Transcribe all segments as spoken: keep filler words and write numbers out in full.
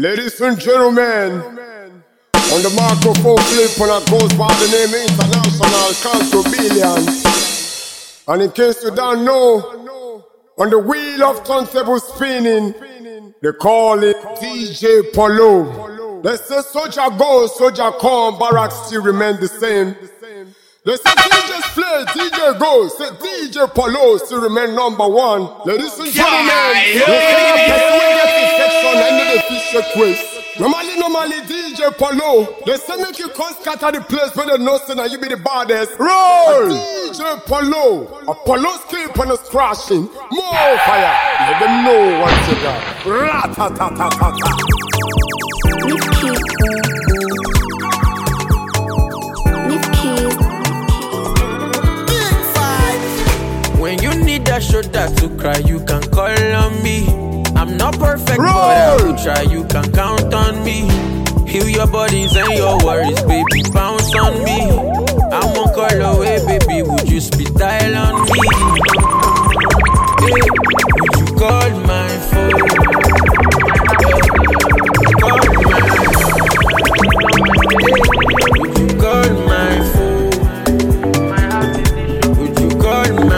Ladies and gentlemen, on the microphone flip when I goes by the name International Contrabillion. And in case you don't know, on the wheel of turntable spinning, they call it D J Polo. They say soldier goes, soldier come, barracks still remain the same. They say D Js play, D J goes, say D J Polo still remain number one. Ladies and gentlemen, they say the person will get infection and the fish quiz. Normally, normally D J Polo, they say make you come scatter the place where they know say that you be the baddest. Roll! A D J Polo, a Polo skip and a crashing. More fire, let them know what you got. Ra-ta-ta-ta-ta-ta. When you need a shoulder to cry, you can call on me. I'm not perfect, Roll. But I will try, you can count on me. Heal your bodies and your worries, baby, bounce on me. I'm on call away, baby, would you speed dial on me? Hey, would you call my phone? Call my hey, would you call my phone? Would you call my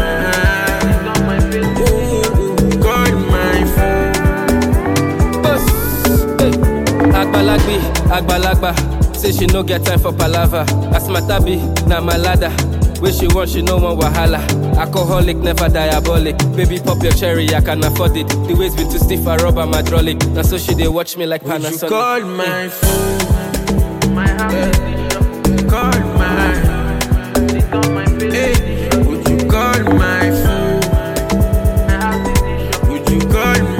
Agbalagbi, Agbalagba, say she no get time for palava. Asmatabi, na malada. Where she want, she no want wahala. Alcoholic, never diabolic. Baby, pop your cherry, I can afford it. The waist been too stiff, I rub my hydraulic. Now so she they watch me like Panasonic. Would you call my phone? My yeah. Call my. Hey, would you call my phone? Would you call my?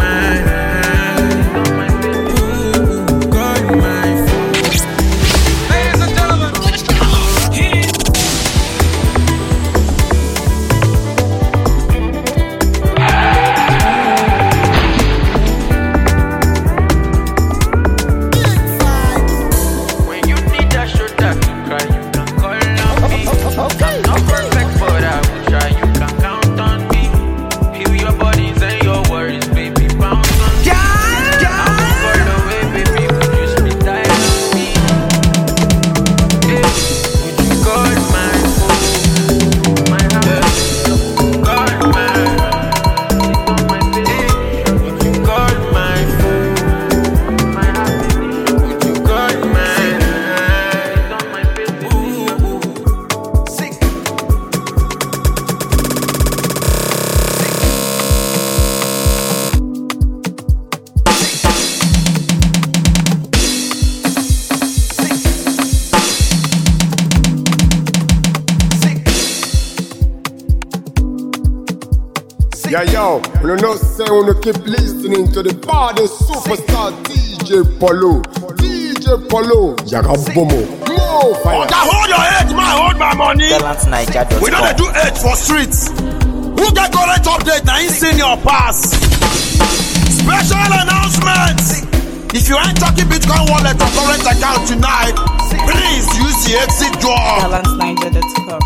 Yeah, yo, you know, say when you keep listening to the baddest superstar D J Polo. D J Polo, Jagabomo. No fire. Okay, hold your head, man, hold my money. We don't do it for streets. Who get current update now in senior pass? Special announcement. If you ain't talking Bitcoin wallet or current account tonight, please use the exit door. balance niger dot com.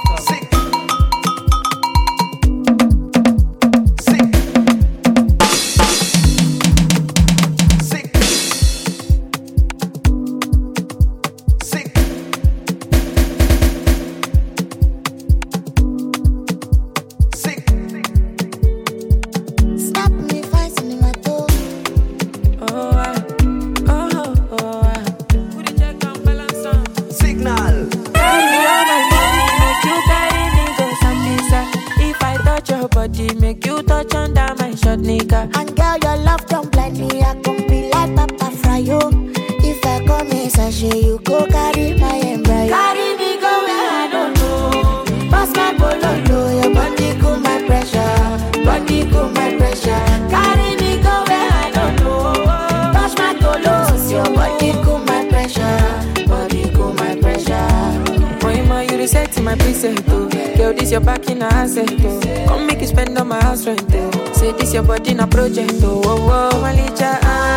Make you touch under my short nigga. And girl, your love don't blind me. I can be like Papa Fryo. If I come in sachet, you go carry my embryo. Carry me go where I don't know. Pass my bololo, Your body cool my pressure. Body cool my pressure. carry me go where I don't know. Touch my tolos, Your body cool my pressure. Body cool my pressure. Moima, you reset my preset, oh. Girl, this your back in a asset, oh. Come make you spend on my house rent, oh. Say this your body in a project, oh. Oh, oh, Malicha, ah,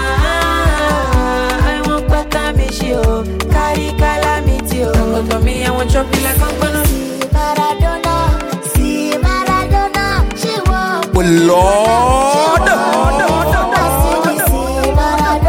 I want better me, she, oh. Carry calamity, oh. Don't go for me, I want chop you like I'm gonna. See Maradona, see Maradona, she won't. Lord. See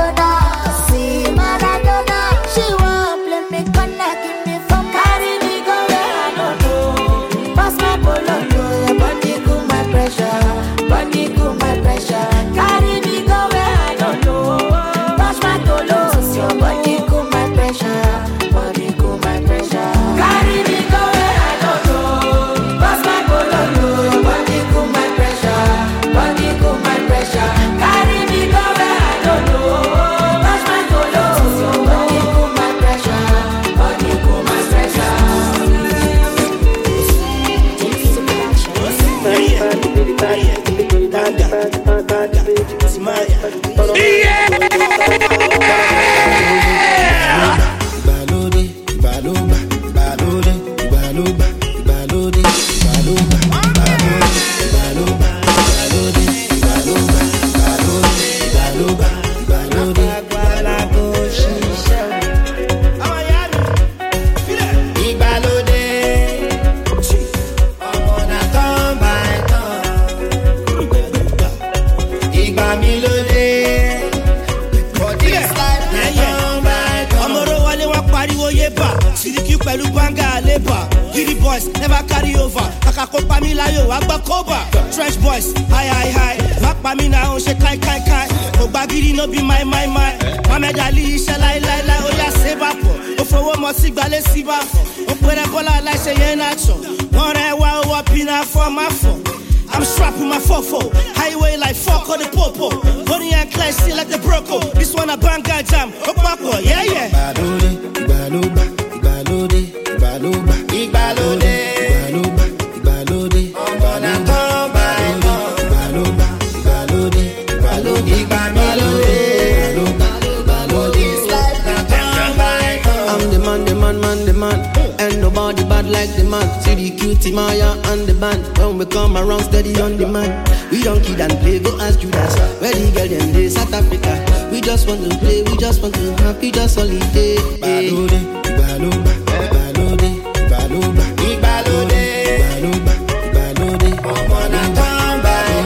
pẹ̀lú banga labour. Giddy boys never carry over. Kàkà kó pa mí láyò, wá gbọ́ kóbà. Trench boys, high high high. Má pa mí náà, ó ṣe káì káì káì. Kò gba gidi no be my my my. Mohammed Ali iṣẹ́ láíláíláí, ó yá ṣe bá pọ̀. Ó fowó mọ sí gbalẹ̀ sí bá fọ̀. Ó pèrè bọ́lá aláìṣe yẹn náà tọ̀. Wọ́n rẹ̀ wá owó pínà fọ́ máa fọ̀. I'm strapped with my fofo. Highway like fuck on the popo. Honey and Clay still like the broco. This one a banga jam. Opako, yeah, yeah. Ibalode, Ibaluba, Ibalode, Ibaluba, Ibalode, Ibaluba, Ibalode. I'm gonna come by Ibaluba, Ibalode, Ibalode, Ibalode, Ibalode. This life not come by. I'm the man, the man, man, the man. And nobody bad like the man. See the cutie Maya and the band. When we come around steady on the man. We don't kid and play, go ask Judas. Where the girl them day, South Africa. We just want to play, we just want to happy, just holiday. Ibalode, Ibaluba, Ibalode, Ibaluba, Ibalode, Ibaluba, Ibalode. I'm gonna come by.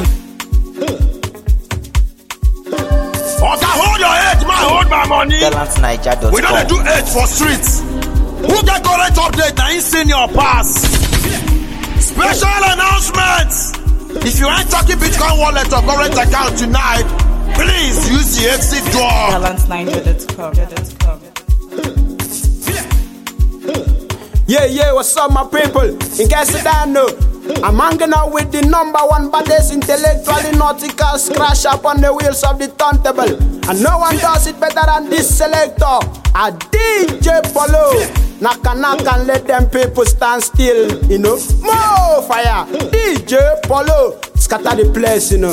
Okay, hold your head, man, hold my money. Gallant Niger dot com. We don't do it for streets. Who get current update now in senior pass? Special announcements. If you ain't talking Bitcoin wallet or current account tonight, please use the exit door. Gallant Niger dot com. Yeah, yeah, what's up, my people? In case you don't know, I'm hanging out with the number one baddest intellectually nautical scratch up on the wheels of the turntable. And no one does it better than this selector, a D J Polo. Knock and knock and let them people stand still, you know. More fire, D J Polo, scatter the place, you know.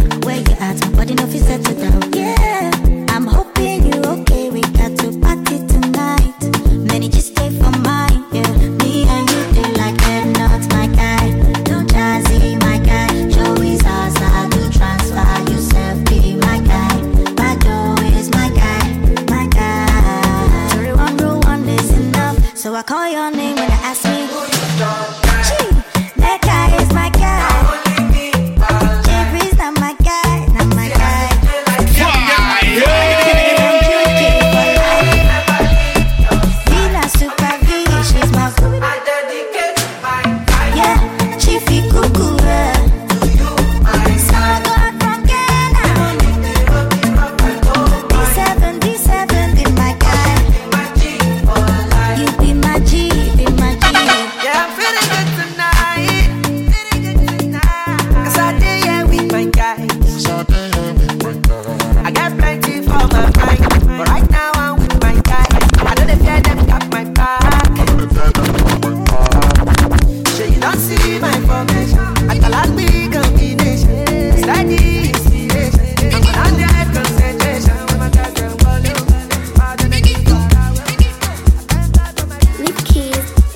Body no fit settle down. Yeah, I'm hoping you okay. We got to party tonight. be my formation. I can like big combination. Steady inspiration. I'm gonna drive concentration. When my guys them call you, I don't make it far away. Nicky.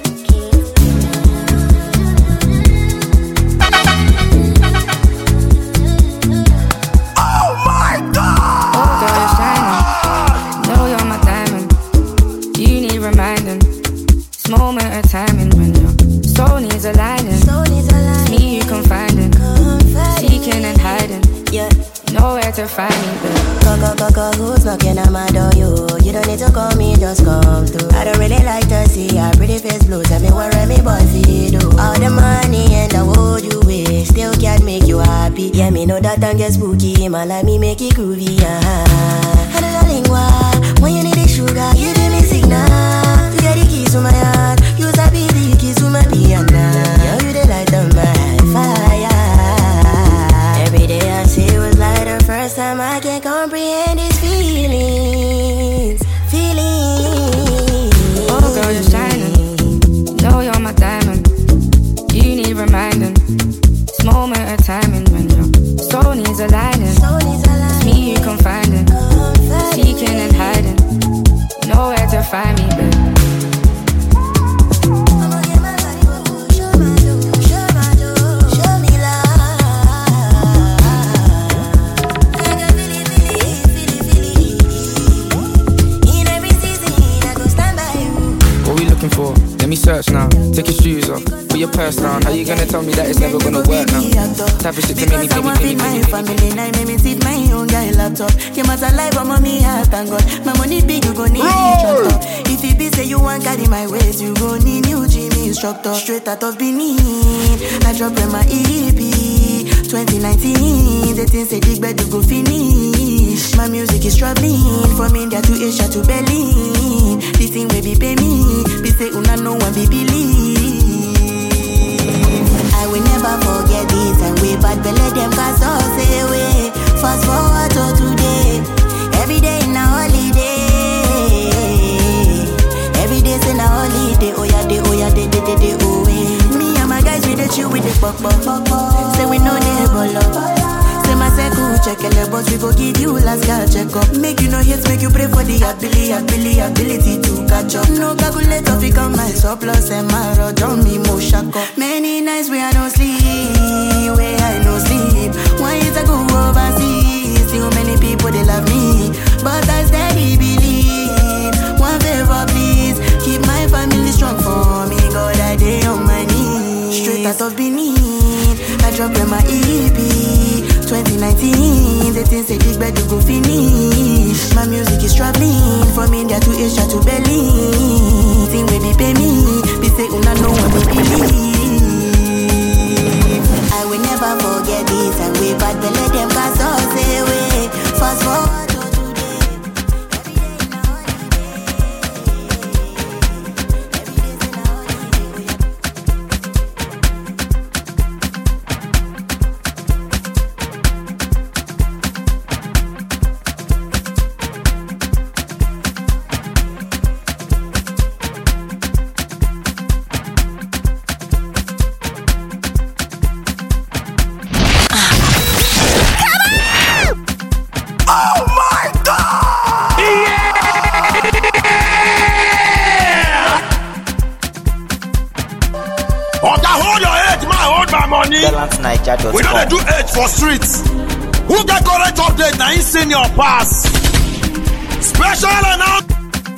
Oh my God! Oh, girl, you're shining. Know you're my diamond. You need reminding. This moment of timing when your soul needs aligning. It's me you confiding. Seeking and hiding. Yeah. Nowhere to find me, babe. Go, go, go, go, who's knocking on my door, you? You don't need to call me, just come through. I don't really like to see a pretty face blue. Tell me what me boy feed do. All the money and the world you wish still can't make you happy. Yeah, me know that time get spooky. Man like me make it groovy, uh-huh. And the lingua, when you need the sugar, you give me signal. To get the keys to my heart, use a B D keys to my piano. Yeah, you the light of my fire. Every day I see it was like the first time I can comprehend these feelings, feelings. Oh, girl, you're shining. Know you're my diamond. You need reminding. This moment of timing when your soul needs aligning. It's me you confiding. Seeking and hiding. Nowhere to find me, babe. For. Let me search now, take your shoes off, put your purse down. How you gonna tell me that it's never gonna work now? Type of shit to make me pay me, pay me, pay me, family, now make me sit my own guy laptop. Came out alive, but mommy, I thank God. My money big, you gon' need instructor. If it be say you want carry my ways, you gon' need new gym instructor. Straight out of Benin, I drop in my E P twenty nineteen, the things say dig bed, you go finish. My music is traveling from India to Asia to Berlin. This thing will be pay me. Be say una no one be believe. I will never forget this and we bad belly them cause all say away. Fast forward to today. Every day in a holiday. Every day's in a holiday. Oh yeah, day, oh yeah, day, day, day, day, oh yeah. Me and my guys with the chill with the pop, pop, pop, pop. Say we know neighbor love. Say my circle check a but we go give you last girl check up. Make you no hate, make you pray for the ability, ability, ability to catch up. No calculator, pick up my surplus and my road on me, mo shack up. Many nights where I don't sleep, where I no sleep. Why is I go overseas? See how many people they love me, but I steady believe. One favor please, keep my family strong for me. God I day on my knees. Straight out of Benin, I drop in my E P twenty nineteen, the things say dig bed, you go finish. My music is traveling from India to Asia to Berlin. Thing will be pay me, be say una no one will believe. I will never forget this and we bad belly them cause all say away. Fast forward. We don't do it for streets. Who get correct update now? He's seen your pass. Special announcement.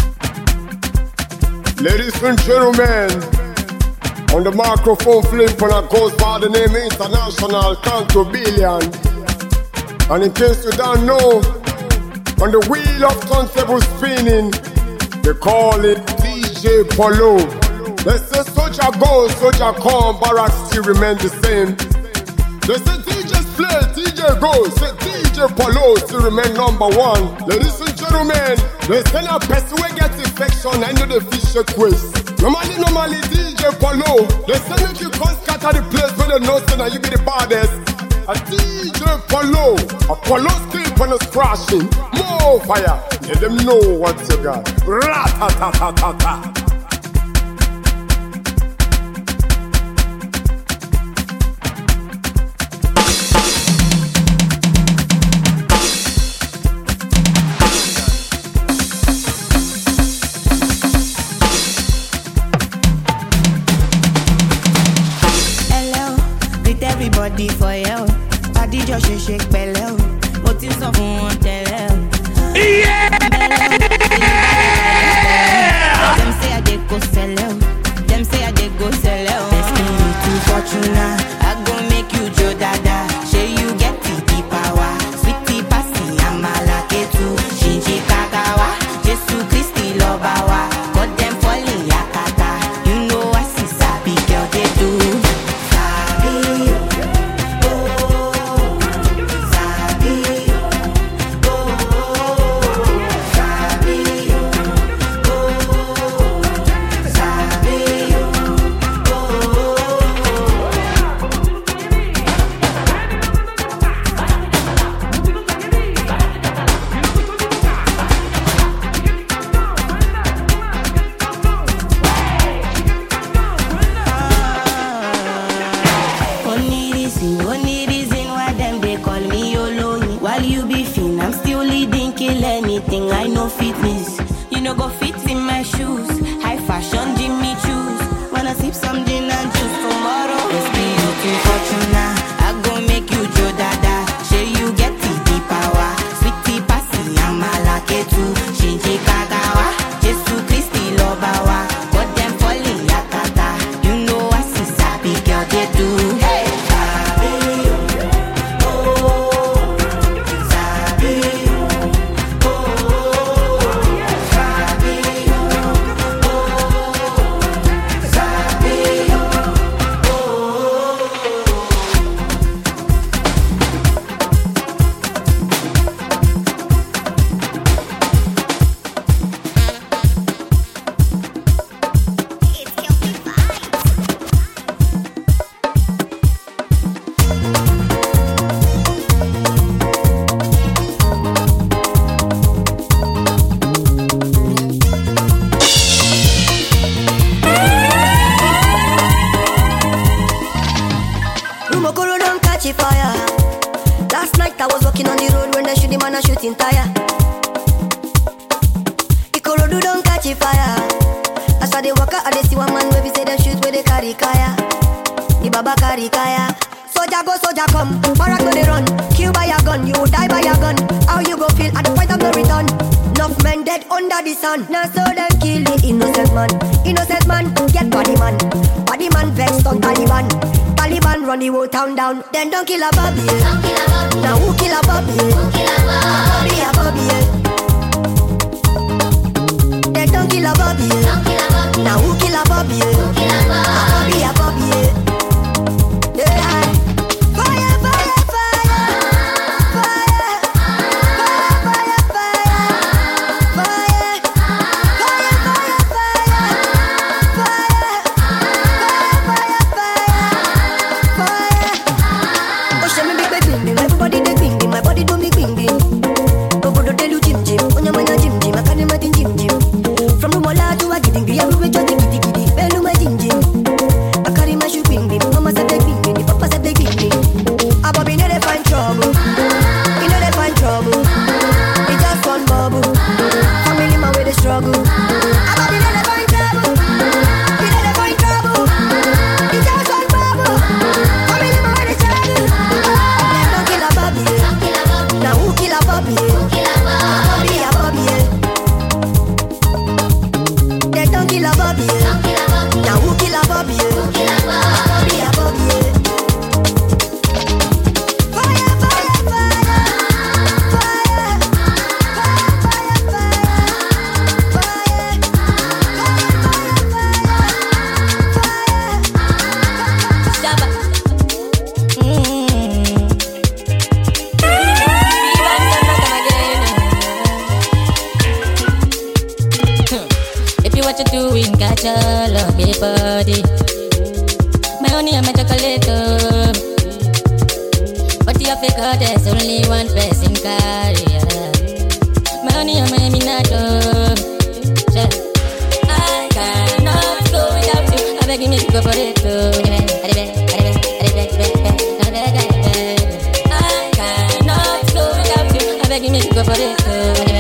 Ladies and gentlemen, on the microphone flip when I goes by the name International Canto Billion. And in case you don't know, on the wheel of turntable spinning, they call it D J Polo. They say soldier goes, soldier come, barracks still remain the same. They say D J's play, D J goes, say D J Polo still remain number one. Ladies and gentlemen, they say a person will get infection and you the fish a quiz. Normally, normally D J Polo, they say if you can't scatter the place where they know say that you be the baddest. A D J Polo, a Polo still when it's crashing. More fire, let them know what you got. Ra-ta-ta-ta-ta-ta. everybody for you. Body just shake shake belly. What is up on tell? Yeah. Them say I dey go sell out. Them say I dey go sell out. Best me to Fortuna. I go make you Joe Dada. Say you get the power. Sweetie passy amala ketu. Shinji kakawa. Jesu Christi lobawa. Got them falling yakata. You know I see sabi girl they do. Sabi, oh, sabi, oh, sabi, oh, sabi, Only reason, only reason why them they call me Yolo. While you be fin, I'm still leading, kill anything. I know fitness, you know go fit in my shoes. High fashion, Jimmy choose. Wanna sip some gin and juice tomorrow? Let's be looking Fortuna. I go make you Joe Dada. Say you get the power. Sweetie passy, I'm a lucky too. Shinji kagawa, Jesu Christi lobawa. Got them falling yakata. You know I see sabi girl they do. Hey, sabi, oh, sabi, oh, sabi, Rumokoro don't catch a fire. Last night I was walking on the road when they shoot the man a shooting tire. Ikorodu don't catch a fire. As I dey walk out, I dey see one man where we say them shoot where they carry kaya. The baba carry kaya. Soldier go, soldier come. Barak no they run. Kill by your gun, you die by your gun. How you go feel at the point of no return? Enough men dead under the sun. Now so them kill the innocent man. Innocent man get body man. Body man vexed on Taliban. Taliban run the whole town down. Then don't kill a Bobby. Now who kill a Bobby? Bobby a Bobby. Then don't kill a Bobby. Now who kill a Bobby? Bobby a Bobby. Yeah. Fire, fire, fire. Fire. Fire, fire, fire. Fire. Fire, fire, fire. Fire. Fire, fire, fire. Oh, show me big big bing bing. Everybody they bing bing. My body do me bing bing. Obodo tell you Jim Jim. Onya mana Jim Jim. I can't imagine Jim Jim. From Rumola to Agidingbi, everywhere just the giddy giddy. Belu my Jim Jim. I carry my shoe bing bing. Mama said they bing bing. Papa said they bing bing. A Bobby know they find trouble. You know they find trouble. He just one bubble. Family man where they struggle. A Bobby know they find trouble. You know they find trouble. He just one bubble. Family man where they struggle. Them don't kill a Bobby. Now who kill a Bobby? Bobby a Bobby. They don't kill a Bobby. Now who kill a Bobby? Bobby a Bobby. Fire, fire, fire. Fire. Fire, fire, fire. Fire. If you what you doing, got your love, baby body. My honey and my chocolate. oh. But you figure there's only one person carry. My honey and my minato. I cannot go without you. I beg you, make you go for it too. I cannot go without you. I beg you, make you go for it too.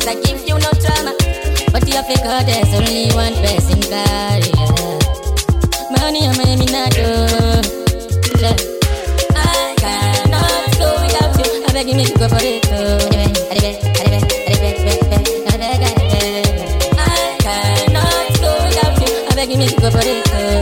I give you no drama. But you figure there's only one person carry. Money I'm a minado. I cannot go without you. I beg you make you go for it. I cannot go without you. I beg you make you go for it.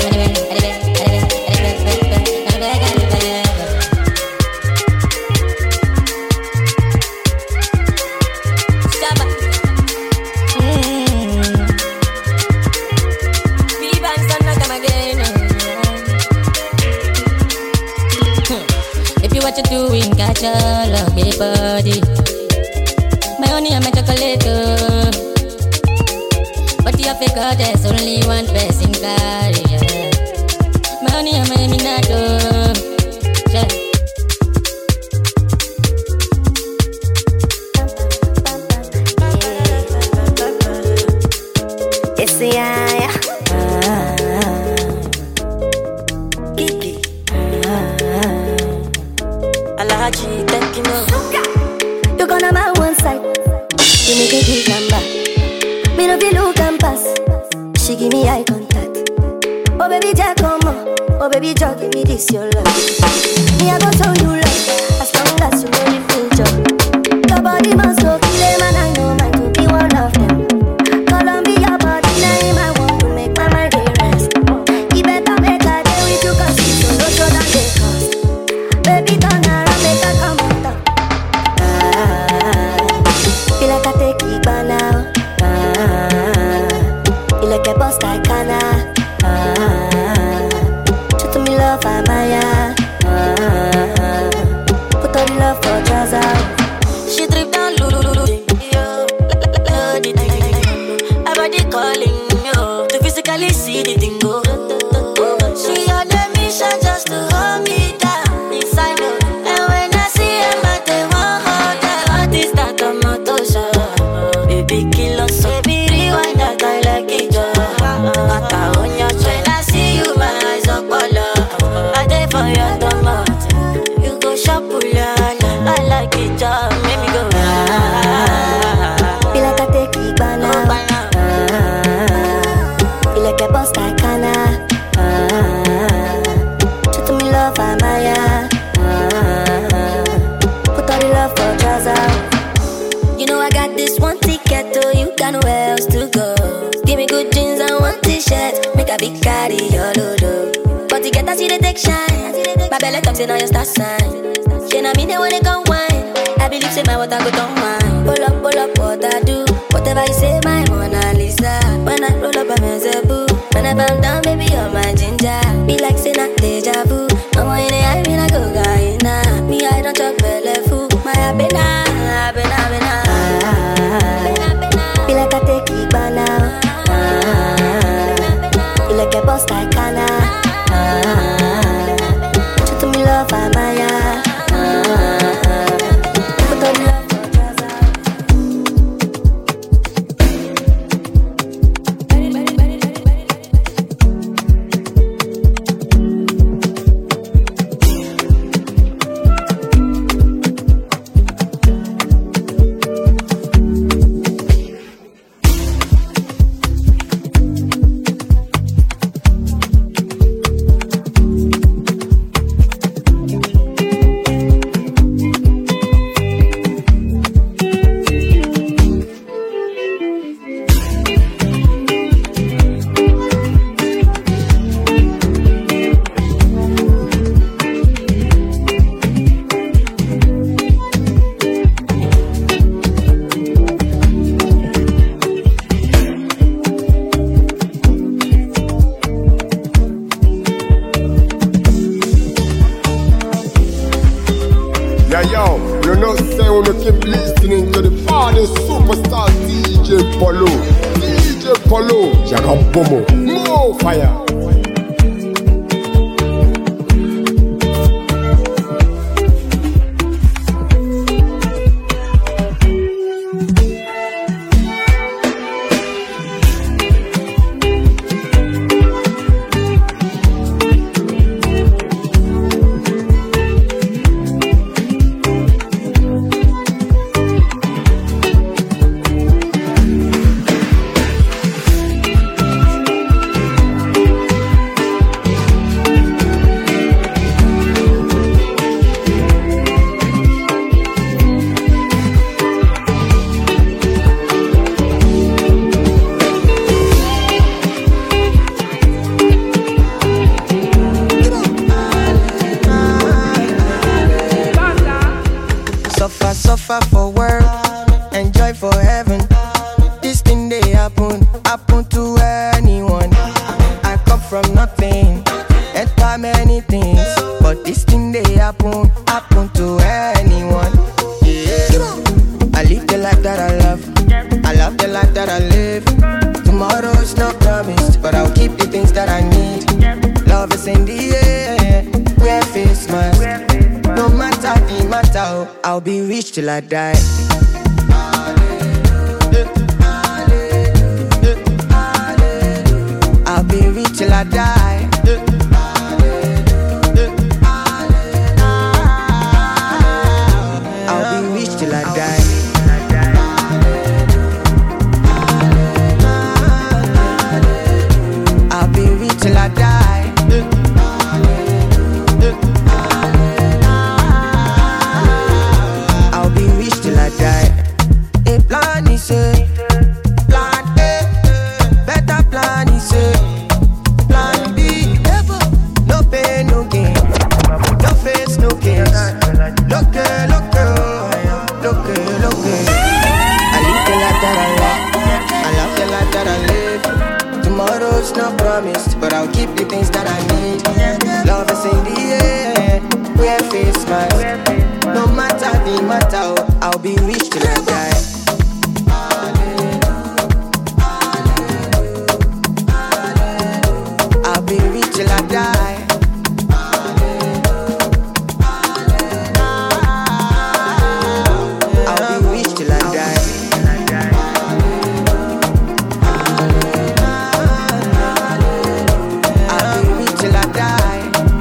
What you doing, got your love, baby body. My honey, I'm a chocolate. But you figure there's only one person carry. My honey, I'm a minado. It's the eye. You gonna my one side. You make a big number. Me no feel look and pass. She give me eye contact. Oh baby Jack, come on. Oh baby Jack, give me this your love. Me I go show you love. As long as you know the future. Your body must go kill them and I know mine to be one of them. Columbia body name I want to make my mind rest. You better make a day with you cause it's so no show than they cost. Baby turn around, make a come on top. Feel like I take it by now. Ah, you like a boss like Kana. Ah, show to me love, I'm Maya. Ah, put all the love for trousers. She drip down, lulu, lulu, yo. Love the thing, her body calling, yo. To physically see the thing go. She on the mission just to hold me down inside her. And when I see her, I take one hold her. What is that on my toes? Baby, kill us, baby, rewind that I like it. Mata on your train, I see you, my eyes up all up. I day for your tomato. You go shop, I like it, job, make me go. Feel like I take it by now. Feel like a boss like Kana. Show to me love, I'm Maya. Put all the love for trousers. You know I got this one ticket, oh, you got nowhere else to go. Give me good jeans and one t-shirt, make a big carry your load. But to get I see the take shine. My belly talks in on your star sign. She know me, they wanna go wine. I believe say my water go down mine. Pull up, pull up, what I do. Whatever you say, my Mona Lisa. When I roll up, I'm a boo. When I bound down, baby, you're my ginger. Be like say not deja vu. I'm in the eye, when I go Guyana. Me, I don't talk belly fool. My abena, abena, abena. Be like I take it by now. Ah, you like a boss like Kana. Ah, show to me love, I'm Maya. Ah, put on love. More fire. suffer for work, enjoy for heaven. This thing they happen, happen to anyone. I come from nothing, enter many things, but this thing they happen, happen to anyone. Yeah. I live the life that I love, I love the life that I live. Tomorrow is not promised, but I'll keep the things that I need. Love is in the air, wear face mask. No matter the matter, I'll be rich till I die. I'll be rich till I die. I'll be rich till I die. I'll be rich till I die. I'll be rich till I die. A plan is a plan A, better plan is a plan B. No pain, no gain, no face, no case. Look, look, look, look. I live the life that I love, I love the life that I live. Tomorrow's not promised, but I'll keep the things that I need. Love is in the air, wear face mask. No matter the matter, I'll be rich till I die. I'll be rich till I die. I'll be rich till I die. I'll be rich till I die.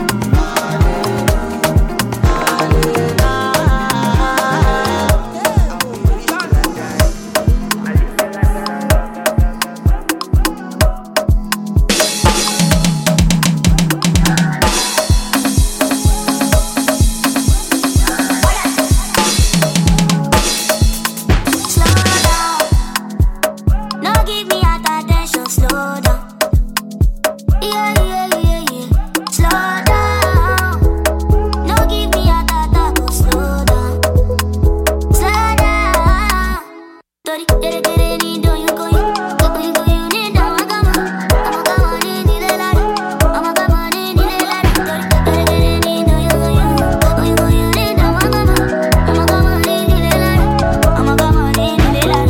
No give me attention, slow down. Yeah, yeah, yeah, yeah. Slow down. No give me attention, slow down. Slow down. Tori, tere, tere, ni do you go you, go you go you ni da wa come on, come on, come on, ni ni le la, come on, come on, ni ni le la. Tori, tere, tere, ni do you go you, go you go you ni da wa come on, come on, come on, ni ni le la, come on, come on, ni ni le la.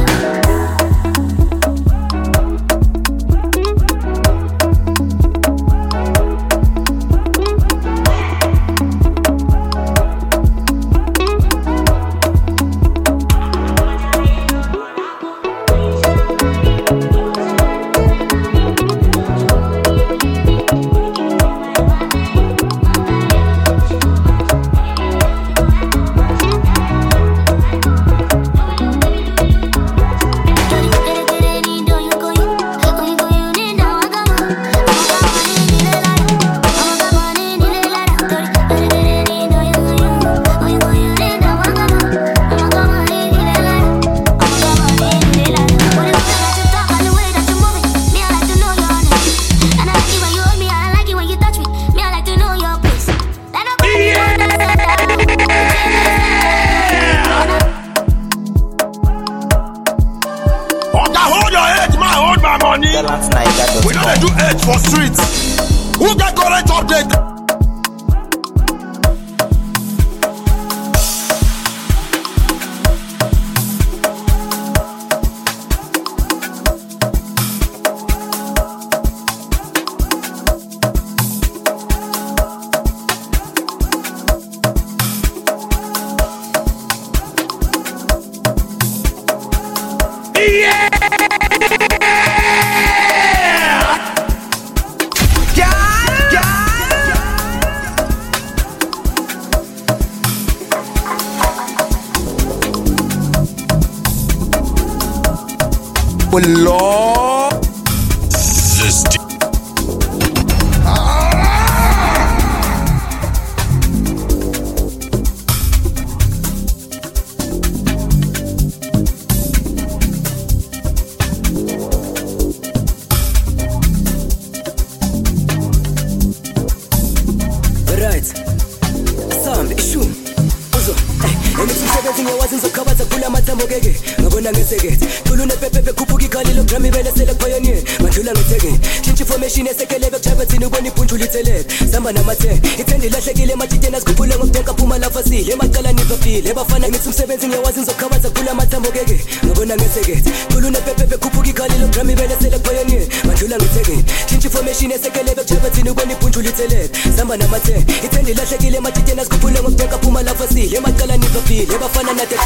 We know they do edge for streets. Who get current update? Lord, this d- Right, Sam, issue. Also, anything said, everything I wasn't so covered. mogege ngabona ngeseket kulune pepepe kupuki khalilo grami bele select pioneer mandlula ngitheke change information esekelebe kuchabathini ubona ipunju lithelele samba namathe ithende lahlekile matitena sikhuphule ngokudonka phuma lapha sile emaqala nivapile ebafana ngithi umsebenzi ngiyawazi ngizokhabaza kula mathambo ngeke ngabona ngeseket kulune pepepe kupuki khalilo grami bele select pioneer mandlula ngitheke change information esekelebe kuchabathini ubona ipunju lithelele samba namathe ithende lahlekile matitena sikhuphule ngokudonka phuma lapha sile emaqala nivapile ebafana nate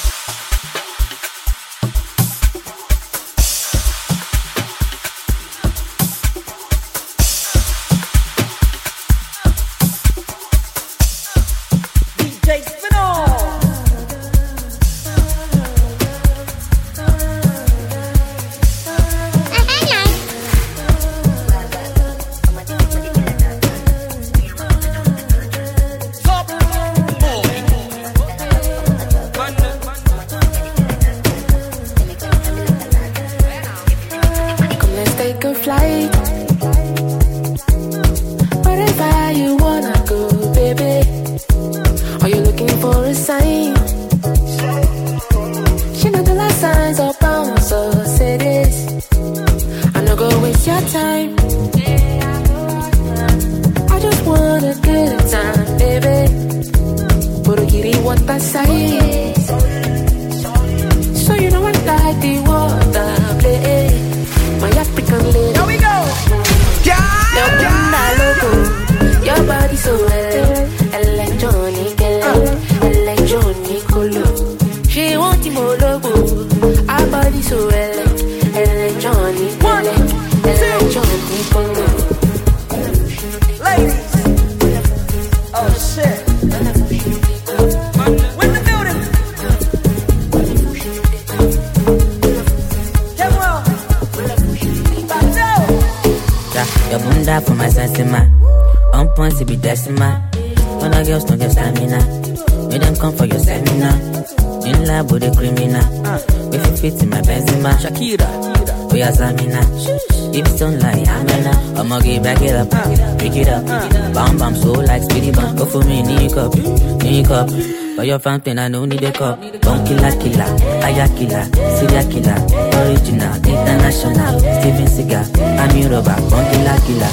For your fountain, I no need a cup. Don't killer, killer, aya killer, serial killer, original, international, Steven Seagal, I'm your robber, don't killer, killer.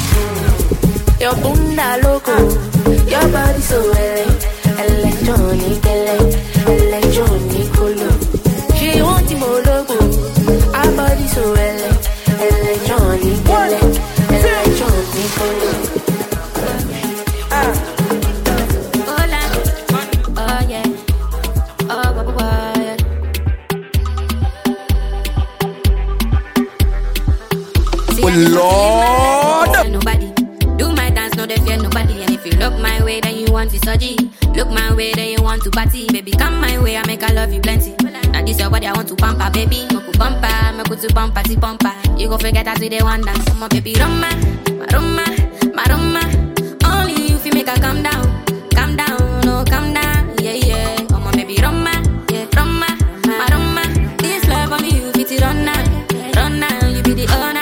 Your bunda loco, your body so electronic, electronic, she want him all loco, our body so electronic, electronic, Lord, nobody do my dance, no they fear nobody. And if you look my way, then you want to surgery. Look my way, then you want to party. Baby, come my way, I make I love you plenty. Now this your body, I want to pamper, baby. Make you bumper, make you to bumper, to bumper. You go forget as we they want dance. Come on, baby, rumma, my rumma, my rumma. Only you feel make I calm down, calm down, no, calm down, yeah, yeah. Come on, baby, rumma, yeah, rumma, my rumma. This love only you fit it run now, run now, you be the owner.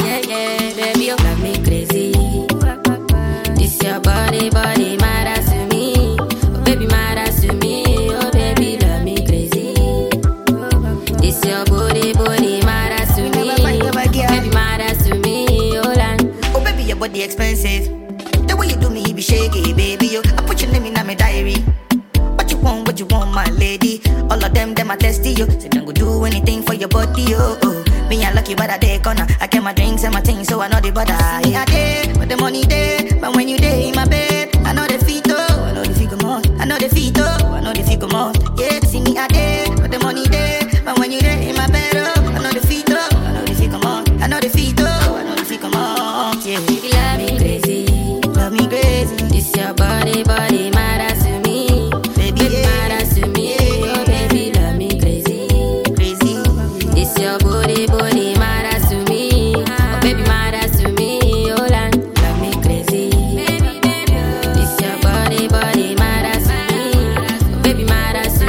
Your body, body, mad as to me. Oh, baby, mad as to me. Oh, baby, love me crazy. This your body, body, mad as to me. Baby, mad as to me. Oh, land. Oh, baby, your body expensive. The way you do me, he be shaky, baby. Yo, I put your name in my diary. What you want, what you want, my lady? All of them, them I testy you. Say them go do anything for your body, oh, oh. Me I lucky, but I day corner. I get my drinks and my things, so I know the bother. Yeah, I did, but the money there. But when you day in my bed, I know the feet, oh, I know the figure more. I know the feet, oh, I know the figure more. Yeah, see me I did, but the money there. But when you day in my bed, oh, I know the feet, oh, I know the figure more. I know the feet, oh, I know the figure more. Yeah, you love me crazy, love me crazy. This your body, body, mad as to me, baby, baby yeah. Mad as to me. Yeah. Oh, baby, love me crazy, crazy. This your body, body, mad as to me. Oh, baby, mad as to me. Oh, land, love me crazy. Baby, baby, this your body, body, mad as to me. Oh, baby, mad as to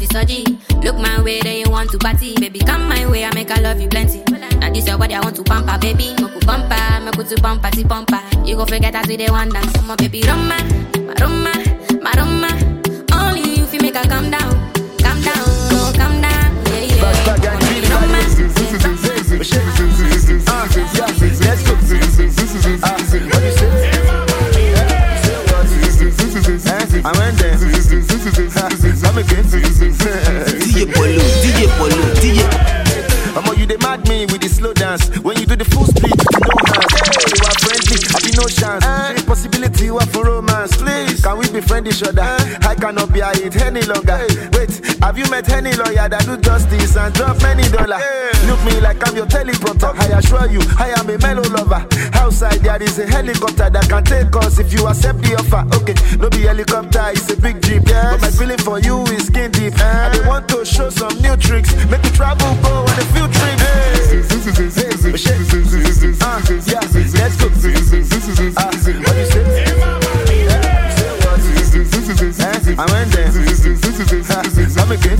to surgery. Look my way, then you want to party. Baby, come my way, I make I love you plenty. Now this your body, I want to pamper, baby. Moku bumper, moku to bumper, si bumper. You go forget as we dey one dance. Come on, baby, rumma, my rumma, my rumma. Only you fi make her calm down, calm down, oh, calm down. Yeah, yeah. Rumma, let's go. I went there. I'm again. D J Polo, D J Polo, D J. I'm you they mad me with the slow dance. When you do the full split, you know hands. Hey, you are friendly, I be no chance. Uh, possibility you are for romance. Please, can we befriend each other? Uh, I cannot be it any longer. Hey. Wait, have you met any lawyer that do justice and drop many dollars? Hey. Look me like I'm your teleprompter. I assure you, I am a mellow lover. Outside there is a helicopter that can take us if you accept the offer. Okay, no be helicopter, it's a big jeep. Yes. But my feeling for you is skin deep. Uh, I want to show some new tricks. Make me travel, go on a few trips. Hey. Uh, yeah, let's go. Uh, what you say? I went there. I'm again.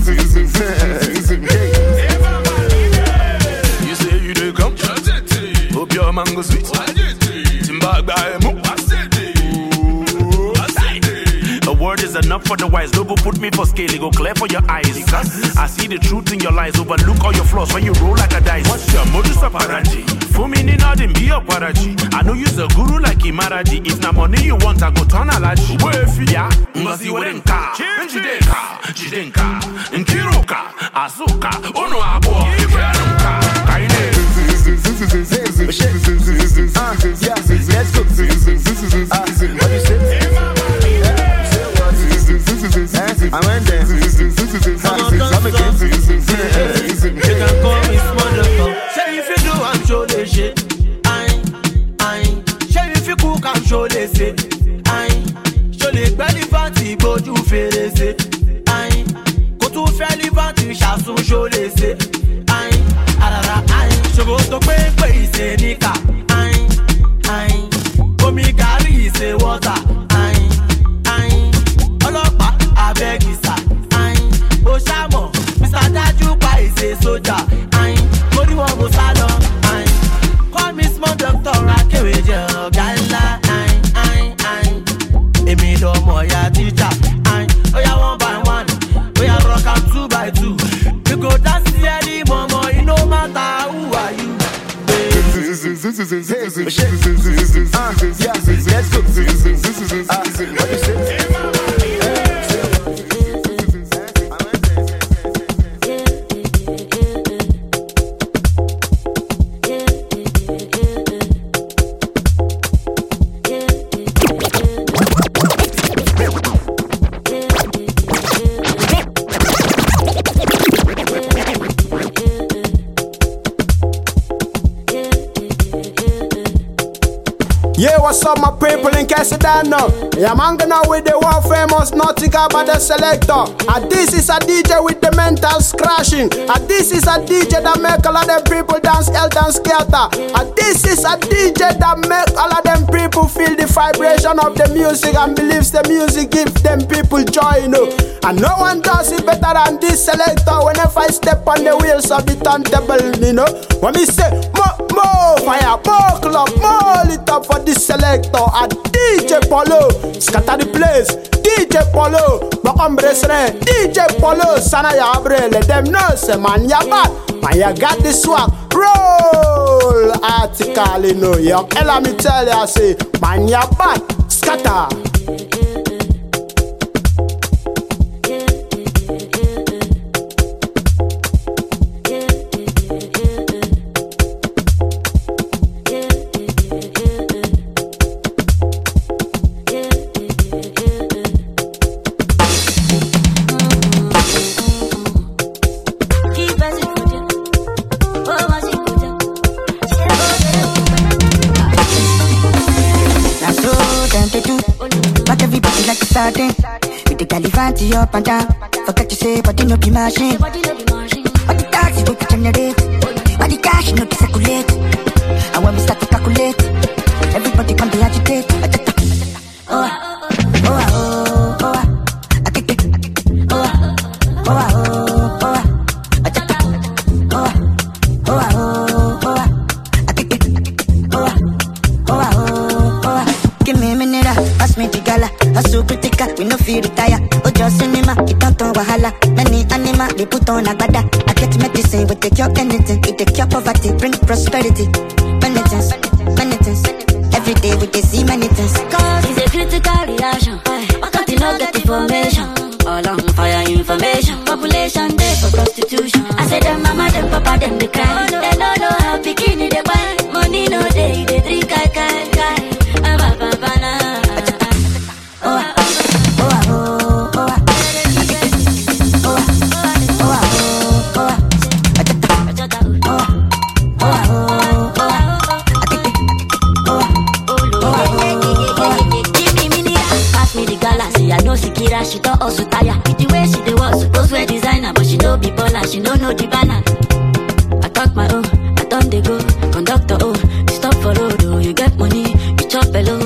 You say you do come. Hope your mango sweet. A word is enough for the wise. Lobo put me for scale, it go clear for your eyes. I see the truth in your lies. Overlook all your flaws when you roll like a dice. What's your modus operandi? For me, ni nothing be a paraji. I know you's a guru like Imaraji. If na money you want, I go turn a laji. Wefi ya, mbazi warenka, Nchideka, Chidenka, Nkiruka, Asuka, Ono abo, Keruka, Kaine. Let's go. What you say? I went there. I'm again. You can call me motherfucker. Say if you do, I'm sure they shit. I, I. Say if you cook, I'm sure they say. I. Show the belly fancy, go to fair say. I. Go to fairly fancy, shall soon show they say. I. Arara, I. Show to pay, pay, say nika. I, I. Come me carry, say water. I, I. I beg you, sir. I Oshamo, Mister Daju Pai say soldier. I Body one go salon. I call me small doctor, I can't wait your gala. I, I, I. Emi do moya teacher. I oh ya one by one, oh ya rock out two by two. You go dance the mama, it no matter who are you. Let's go. What you say? Yeah, what's up, my people in Casadano? Yeah, I'm hanging out with the world famous Nautica by the selector. And this is a D J with the mental crashing. And this is a D J that make all of them people dance elter and skelter. And this is a D J that make all of them people feel the vibration of the music and believes the music gives them people joy, you know. And no one does it better than this selector. Whenever I step on the wheels of the turntable, you know. When me say, more, more fire, more club, more lit up for this selector. And D J Polo, scatter the place. D J Polo, Bocombre, D J Polo, Sanaya Abre, let them know, say man, ya bad, man, ya got this swag. Roll article in New York. And let me tell you, I say, man, ya bad, scatter. With the Galifanti up and down. Forget to say, but you no be machine. But the taxi will be generate. But the cash no be circulate. And when we start to calculate, everybody can be agitate. Oh, oh, oh, oh, oh, oh, oh, oh, oh, caterpillar. Many animal, they put on agbada. I get medicine, we take cure anything. It take cure poverty, bring prosperity. Many things, many things. Every day we dey see many things. Cause it's a critical reaction. Why can't you not get information? All on fire information. Population day for prostitution. I say them mama, them papa, them they cry. They don't know how bikini they buy. Money no day, they drink kai kai kai. Ah ba ba ba na. Oh ah oh ah oh oh ah. Oh ah oh ah oh oh ah. Oh ah oh oh ah. Give me mini, pass me the galaxy. I know Sikira, she don't also tire. The way she dey was supposed to wear designer, but she don't be baller, she don't know the banner. I talk my own, I don't they go. Conductor oh, stop for road oh. You get money, you chop below.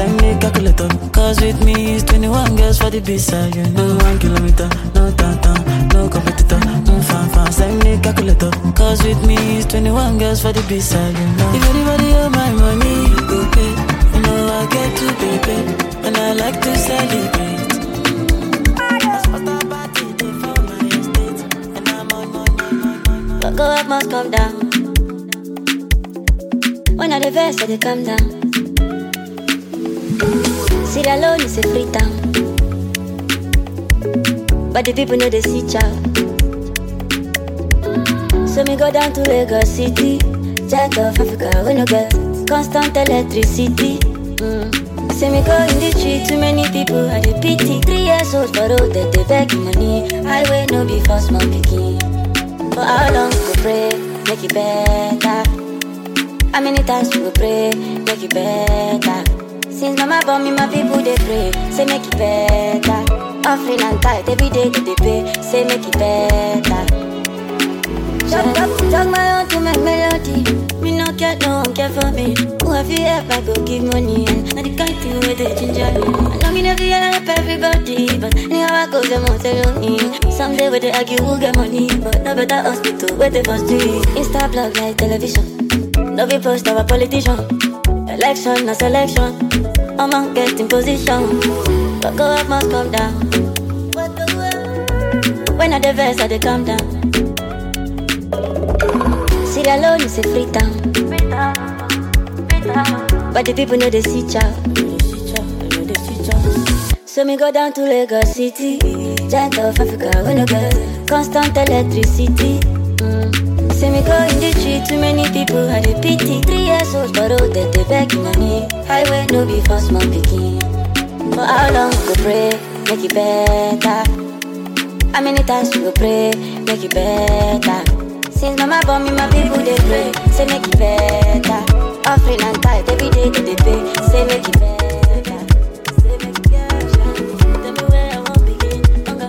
send me calculator. Cause with me is twenty-one girls for the B-side. You know one kilometer, no tata, no competitor. Mm, fan, fan, send me calculator. Cause with me is twenty-one girls for the B-side. You know if anybody owe my money, go pay. You know I get to pay, pay. And I like to celebrate. What go up must come down. When I the verse, they come down. Sit alone is a free town. But the people know they see chow. So me go down to Lagos City, giant of Africa, we no get constant electricity. Mm. Say me go in the street, too many people are the pity. Three years old for road that they beg money. Highway no be for small picking. For how long we go pray, make it better? How many times we go pray, make it better? Since mama born me, my people they pray, say make it better. Offering and tithe every day that they pay, say make it better. Shut up, talk my own to make melody. Me no care, no one care for me. Who have you ever go give money? And I the kind thing where they ginger me. I know me never help everybody, but anyhow I go them out alone. Someday where they argue who get money, but no better hospital where they first do it. Insta blog like television, no be post our politician. Election no selection, I'm on get in position. But go up must come down. When I the verse I they come down. Sit alone is a free town. But the people know they see chow. So me go down to Lagos City, giant of Africa, we no get constant electricity. Mm. Say me go in the street, too many people are the pity. Three years old for road that they beg money. Highway no be for small picking. For how long we go pray, make it better? How many times we go pray, make it better? Since mama born me, my people they pray, say make it better. Offering and tithe every day that they pay, say make it better. Say make it better. Tell me where I won't begin. Okay.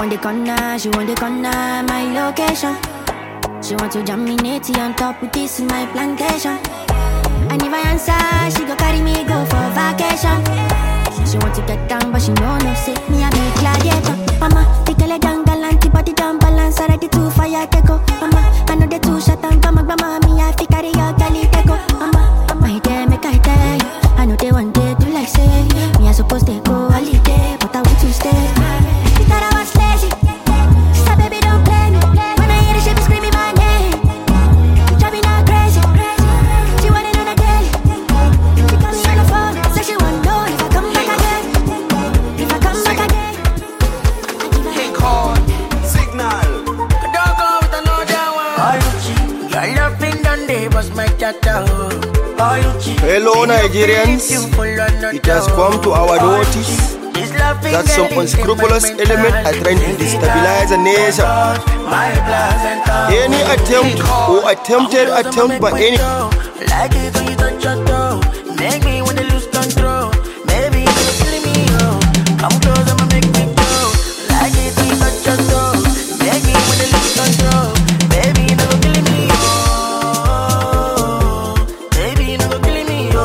want the corner, she want the corner, my location. She want to jam me natty on top with this in my plantation. And if I answer, she go carry me go for vacation. She want to get down, but she know no say me I be gladiator. Mama, the girl a down galant, body down balance, already too fire take go. Mama, I know the two shot and come mama, me I fi carry your galley take go. Mama, my day make I tell you, I know they want to do like say me I supposed to go holiday, but I want to stay. She thought I was lazy, she said baby don't play me. When I hear the shit be screaming my name, driving her crazy. She want it on a daily, she call me on the phone, say she want know if I come back again, if I come back again. King Kong, Signal. Don't go with another one. Girl, your pin done day was my tata. Hello Nigerians, it has come to our notice that some unscrupulous element are trying to destabilize a nation. Any attempt or attempted attempt by any like it when you touch your toe, make me want to lose control. Maybe you're killing me, oh. Come close, I'ma make me go. Like it when you touch your toe, make me want to lose control. Baby, you're not killing me, oh. Baby, you're not killing me, oh.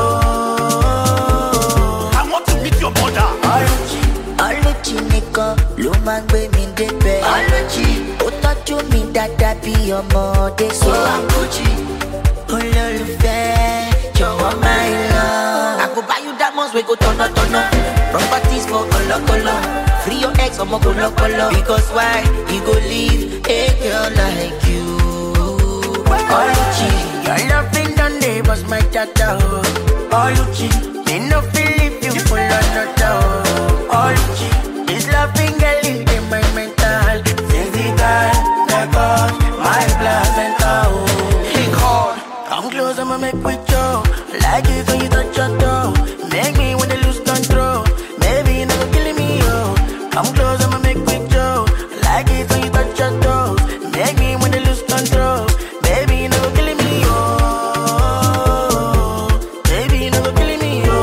I want to meet your mother. Olochi, Olochi, nigga, Luman, baby, the bed. Olochi, Otacho, me, that that be your mother. So I'm Gucci. Ololufe, jọ̀wọ́ my love. I go buy you diamonds, we go turn up, turn up. Properties for color, color. Free your ex, I'ma go low, color. Because why? You go leave a girl like you. Oluchi, your loving done day was my tata. Oluchi, me no feel if you full of nota. Oluchi, this loving girl in my mental, physical, record, my placenta. King Kong. Come close, I'ma make with you. Like it when you touch your toe, make me wanna lose control. Maybe you're not killing me, oh. Come close, I'ma make with you. Like it when you touch your toe, make me wanna lose control. Baby, you're not killing me, oh. Baby, you're not killing me, oh.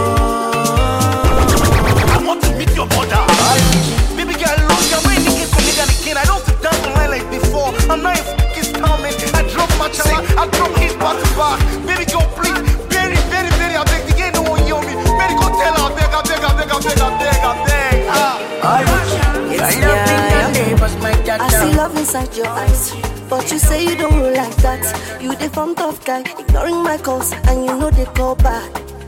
I want to meet your mother. Baby girl, look, I'm waiting for nigga again. I don't sit down the line like before. I'm not in fucking stomach. I drop my chala, I drop his back to back. Baby girl, please, very, very, very, I beg the game, no one hear me. Baby go tell her, I beg, I beg, I beg, I beg, I beg, I beg. Ah. I see love inside your eyes, but you say you don't roll like that. You the form tough guy, ignoring my calls, and you know they call back.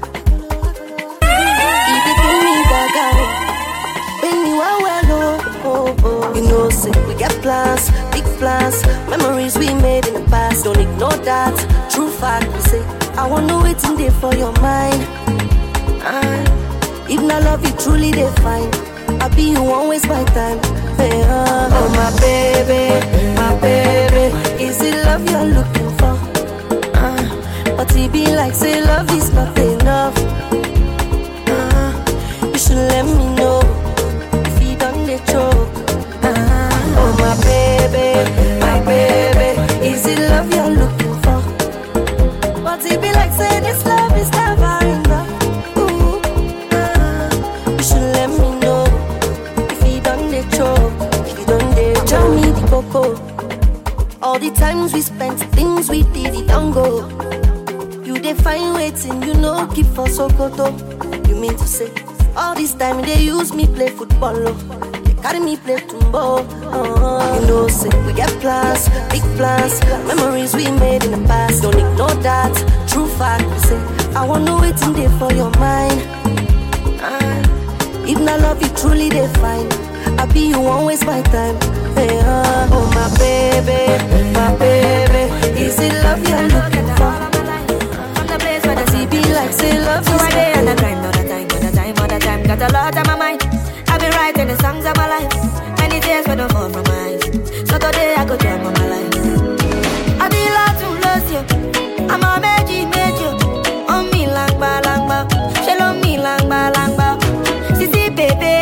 You dey bring me back out, when you are well, oh, oh, oh. You know, say we get plans, big plans, memories we made in the past. Don't ignore that, true fact. We say I wanna wait in there for your mind. Ah, if not love you truly they find, I be you won't waste my time. Hey, uh, oh my baby, my baby, is it love you're looking for? Uh, but it be like say love is not enough. Uh, you should let me know if you done the choke. Uh, oh my baby, my baby, is it love you're looking for? But it be like say this love is never enough. Ooh, uh, you should let me know if you done the choke. If you done the tell me the coco. All the times we spent, things we did, it don't go. You define waiting, you know, keep for Sokoto. You mean to say, all this time they use me play football, oh. They carry me play tumbo, oh. You know, say, we get plans, big plans, memories we made in the past. Don't ignore that, true fact. We say, I wanna wait in there for your mind. Ah, if not love you truly define, I be you won't waste my time. Hey, uh, oh my baby, my baby, is it love you're looking for? From the place where the sea be like say love is right there. And the time, all the time, all the time, all the time. Got a lot on my mind. I've been writing the songs of my life. Many tears when I fall from my eyes. So today I go drop on my life. I be like to lose you. I'm a magic, magic. On me lang ba lang ba. Shell on me lang ba lang ba. Sisi baby.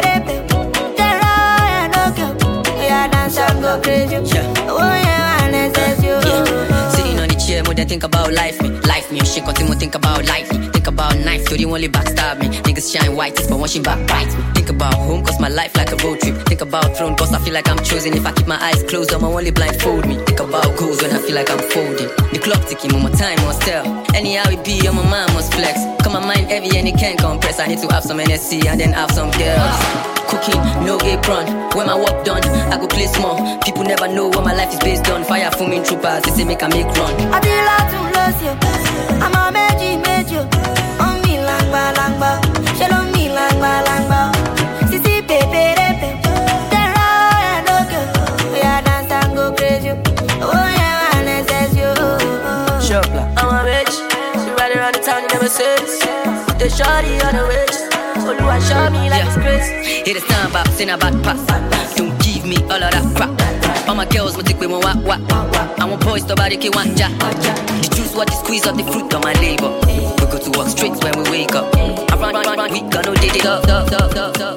Go crazy. Yeah. Oh yeah, I necess you. Yeah. Sitting on the chair, more than and think about life me. Life me, she continue think about life me. Think about knife, you the only backstab me. Niggas shine white, it's for one she backbite me. Think about home, cause my life like a road trip. Think about throne, cause I feel like I'm choosing. If I keep my eyes closed, I'ma only blindfold me. Think about goals when I feel like I'm folding. The clock ticking, more time must tell. Anyhow it be, on my mind must flex. Cause my mind heavy and it can't compress. I need to have some N S C and then have some girls. Cooking, no apron. When my work done, I go play small. People never know what my life is based on. Fire fuming troopers, they say make I make run. I feel like to lose you. I'm a magic, magic. On me langba, langba. She on me langba, langba. Sisi pepe, pepe. Terra, I don't go. We are dance and go crazy. Oh, yeah, I necess you. Shopla, I'm a bitch. She ride around the town, you never say this. The shawty on the witch. Oluwa show me like it's grace. Hit a stand back, send a back pass. Don't give me all of that crap. All my girls will take me one whack whack. I want boys to body kill one jack. The juice what the squeeze of the fruit of my labor. We go to work straight when we wake up. I run, run, run, we gonna dig it up, up, up, up, up.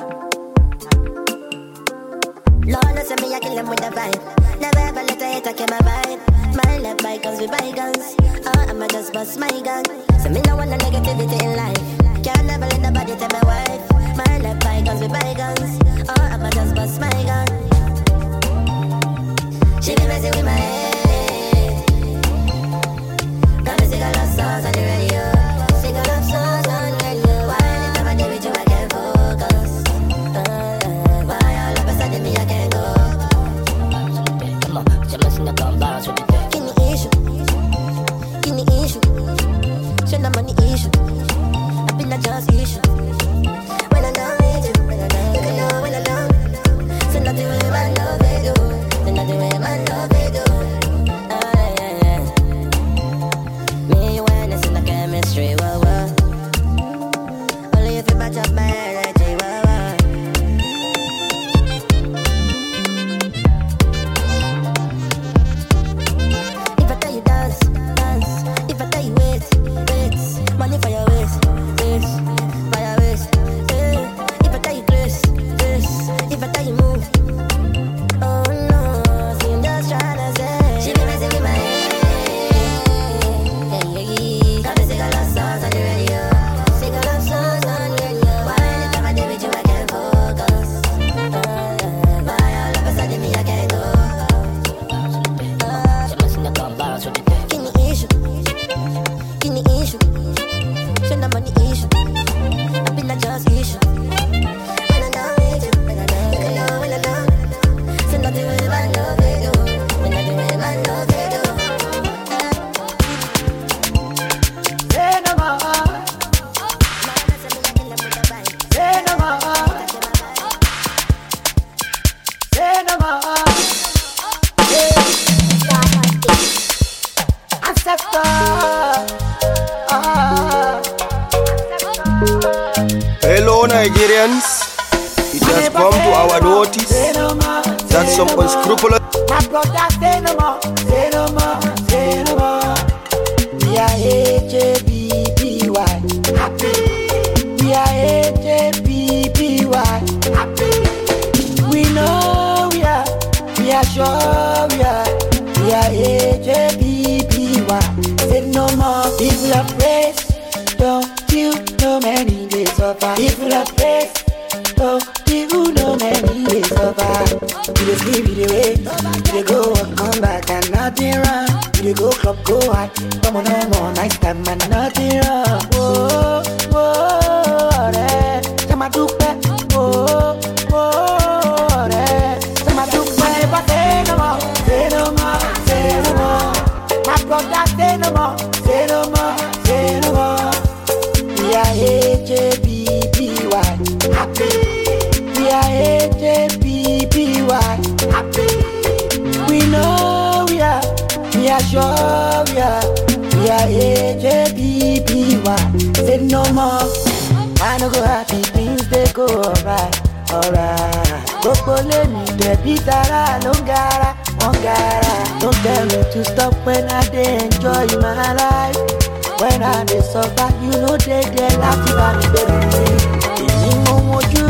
Lord, no say me I kill them with the vibe. Never ever let a hater kill my vibe. My left bygones with bygones. Oh, I'ma just bust my gun. So me no want no negativity in life. Can't never let nobody tell my wife. My left bygones with bygones. Oh, I'ma just bust my gun. She be messing with my head. Got me sing a love songs on the radio. Sing a love songs on the radio. Why anytime I do with you I can't focus? Uh, why all of a sudden me I can't go? Come on, she must not come bounce with the thing. Give me issue. Give me issue. Show no money issue. I've been a just issue. When I know with you, when I know, you can know when I know. So nothing with my love they do. So nothing with my love they do. Oh yeah, yeah. Me and when it's in the chemistry, whoa, whoa. Only if you match up my energy, whoa, whoa. If I tell you dance, dance. If I tell you wait, wait. Money for your waist, waist. For your waist, eh. If I tell you grace, grace. If I tell you move. Oh no, see I'm just tryna say. She be messing with my head. Hey, hey, got me sing a love songs on the radio. Sing a love songs on the radio. Why anytime I do with you I can't focus? Uh, why all of a sudden me I can't go? Uh, she must not come bounce with the thing. Give me issue. Give me issue. Show no money issue. I've been a just issue. When I know with you, when I know, you can know when I know. So nothing with my love they do. When nothing with my love they do. Say no more. Say no more. Say no more. Ancestor. Ah. Hello Nigerians, it has come to our notice that some unscrupulous My brother, say no more, say no more, say no more. We are H A B B Y, happy. We are H A B B Y, happy. We know we are, we are sure we are. We are H A B B Y, say no more. People of praise, don't you know many days of our people of praise. Oh, you know many days of our. You dey sleep, you dey wake, you dey go work, come back and nothing wrong. You dey go club, go high, come on no more nice time and nothing wrong. Whoa, whoa, ọ̀rẹ́, ṣé máa dúpẹ́? Whoa, whoa, ọ̀rẹ́, ṣé máa dúpẹ́? But say no more, say no more, say no more. My brother, say no more, say no more, say no more. We are H A B B Y, happy. We are H A B B Y, happy. We know we are, we are sure we are. We are H A B B Y, say no more. I no go happy, things they go alright, alright. Gbogbo lèmi dẹ̀bí tara ló ń gara, wọ́n gara. Don't tell me to stop when I dey enjoy my life. When I dey suffer, you know they dey laugh about me, baby. Èmi mo mojú.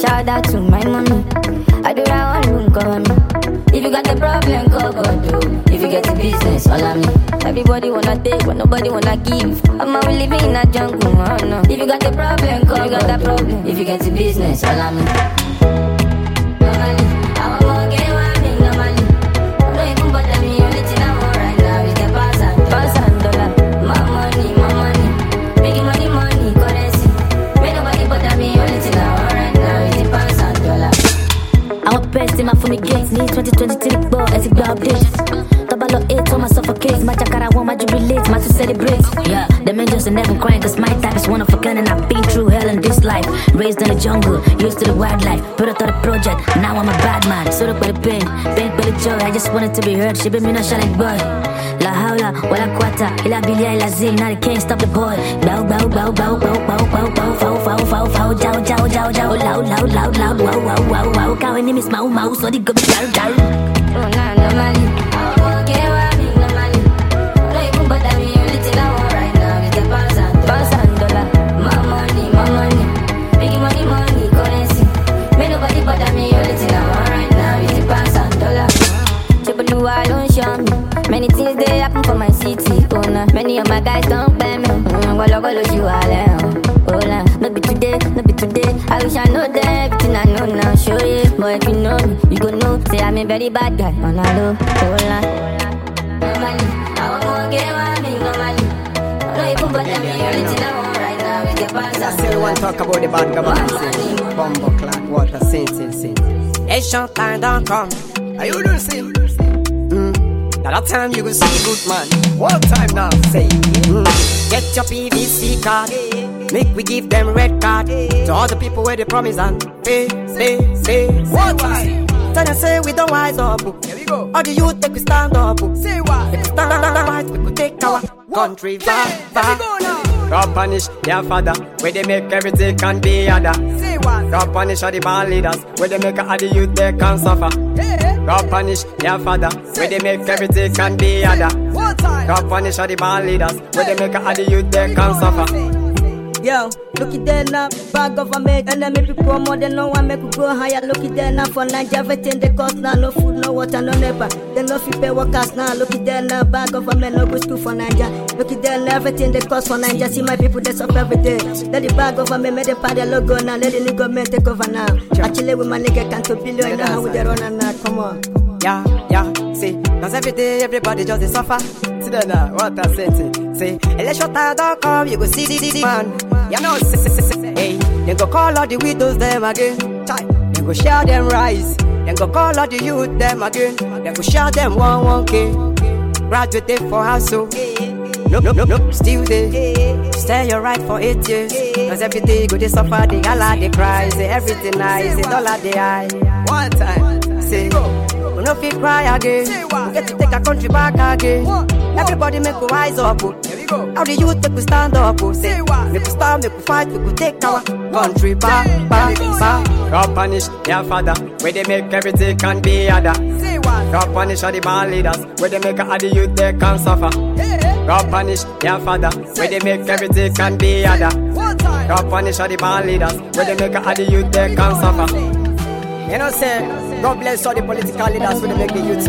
shout out to my mommy. I do that one room cover me. If you got the problem, call God do. If you get the business, follow me. Everybody wanna take, but nobody wanna give. I'm we living in a jungle, oh no. If you got the problem, call you got that problem. If you get the business, follow me. No money, I want more get money, no money. No even bother me, only thing I want right now is the pass and pass and dollar. More money, more money, making money, money, currency. Make nobody bother me, only thing I want right now is the pass and dollar. I want best in my for me gates. Need twenty twenty-three ball as it go updates. Double or eight on my suffocate. My jacara want my jubilate, my to celebrate. Yeah, the men just never crying. Cause my type is one of a kind. And I've been through hell in this life. Raised in the jungle, used to the wildlife. Put out the project, now I'm a bad man. So look with the pain, pain with the joy. I just wanted to be heard, she be me not shining boy. La hawla, wala quata. Ila bilia, ila zim, now they can't stop the boy. Bow, bow, bow, bow, bow, bow, bow, bow, fow, fow, fow, fow, jow, jow, jow, jow. Loud, loud, loud, loud, wow, wow, wow, wow. Cow and name is mau, mau, so they go be down, down. Oh, nah, no money. I won't get money, no money. No even bother me, only thing I want right now is the pass and pass and dollar. More money, more money, making money, money, currency. Make nobody bother me, only thing I want right now is the pass and dollar. Triple new I don't show me. Many things they happen for my city, oh nah. Many of my guys don't pay me. Mm, well, go look you all, oh nah. No be today, no be today. I wish I know that everything I know now. Show you, but if you know me, you gon' know. Say I'm a very bad guy, oh nah, no, oh nah. No money, I want more get money, no money. No even bother me, only thing I want right now is get pass. I still want to talk about the bad government. Bumbo clock, water, sin, sin, sin. Asian time don't come. Are you doing sin? That time you go see good man. One time now, say mm. Get your P V C card. Make we give them red card. To all the people where they promise and pay, pay, pay. One time. Tell them say we don't wise up. Here we go. All the youth take we stand up. Say what? If we stand up, right, we could take our country back, back. God punish their father, where they make everything can be other. Say what? God punish all the bad leaders, where they make all the youth they can suffer. God punish their father, where they make everything can be other. God punish all the bad leaders, where they make all the youth they can suffer. Yo, look it there now, bad government. And then make people more than no one make we go higher. Look it there now for Nigeria, everything they cost now. No food, no water, no never. They no fit pay workers now. Look it there now, bad government, no go school for Nigeria. Look it there now, everything they cost for Nigeria. See my people, they suffer every day. Let the bad government make the party logo now. Let the new government take over now. Actually, with my nigga can't to billion, you know how we they run and now. Come on. Yeah, yeah, see, cause every day everybody just they suffer. See that now, what I say, say, election time don't come, you go see the man. You know, say, say, say, hey, then go call all the widows them again. Then go share them rice. Then go call all the youth them again. Then go share them one one k. Graduate for hustle. No, no, no, no, still there. Stay your right for eight years. Cause every day go they suffer, they gala, they cry. Say everything nice, they dollar they high. One time, say, we no fit cry again. We get to take our country back again. Everybody make we rise up. How the youth make we stand up. Say, make we stand, make we fight, we could take our country back, back, back. God punish their father, where they make everything can be other. God punish all the bad leaders, where they make all the youth they can suffer. God punish their father, where they make everything can be other. God punish all the bad leaders, where they make all the youth they can suffer. You know, say, God bless all the political leaders when they make the youth.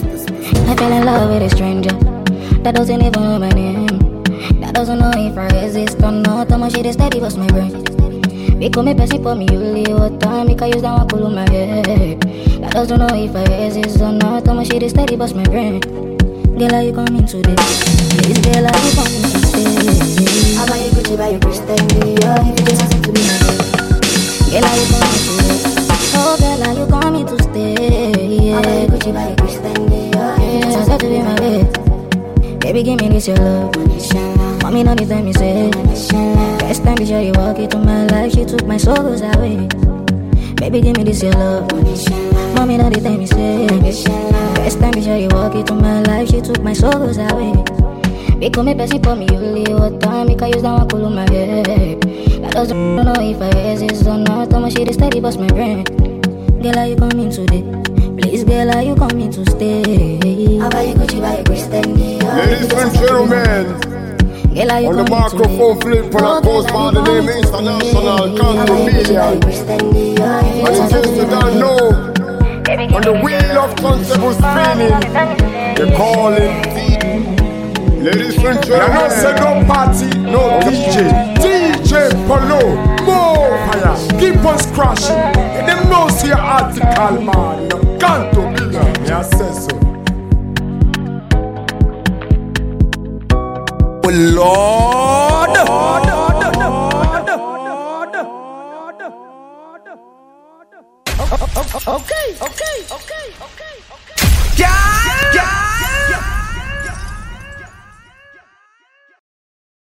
I fell in love with a stranger that doesn't even know my name, that doesn't know if I exist or not. How much shit is steady was my brain. Because me person for me, you leave what time, because use that one pull on my head. That doesn't know if I exist or not. How much shit is steady was my brain. Girl, are you coming today? Please, girl, are you coming to stay? How about you Gucci by your Christian Dior? If you just ask to be my girl. Girl, are you coming today? Oh, girl, are you coming to stay? How about you Gucci by your Christian Dior? If you just ask to be my girl. Baby, give me this your love. Mommy, not the time you say. First time before you walk into my life, she took my sorrows away. Baby, give me this your love. Mommy, not the time you say. First time before you walk into my life, she took my sorrows away. Because me person for me, you leave what time, because use that one pull on my head. That doesn't know if I exist or not. How much shit is steady bust my brain. Girl, are you coming today? Please, girl, are you coming to stay? How about you Gucci by your Christian Dior? Ladies and gentlemen, On the microphone flip when I goes by the name International Chameleon. And in case you don't know, on the wheel of constable spinning, they call it. Ladies and gentlemen, you know say no party, no D J. D J Polo, more fire, keep on scratching. Them know see your article, man. You know, can't do me, me I say so. Oh Lord.